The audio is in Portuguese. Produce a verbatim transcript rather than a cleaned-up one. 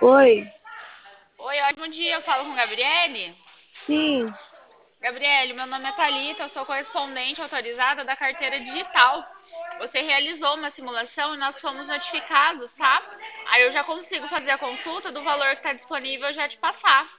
Oi, Oi, ótimo dia. Eu falo com Gabriele. sim. Gabriele, meu nome é Thalita, eu sou correspondente autorizada da carteira digital. Você realizou uma simulação e nós fomos notificados, tá? Aí eu já consigo fazer a consulta do valor que está disponível e já te passar.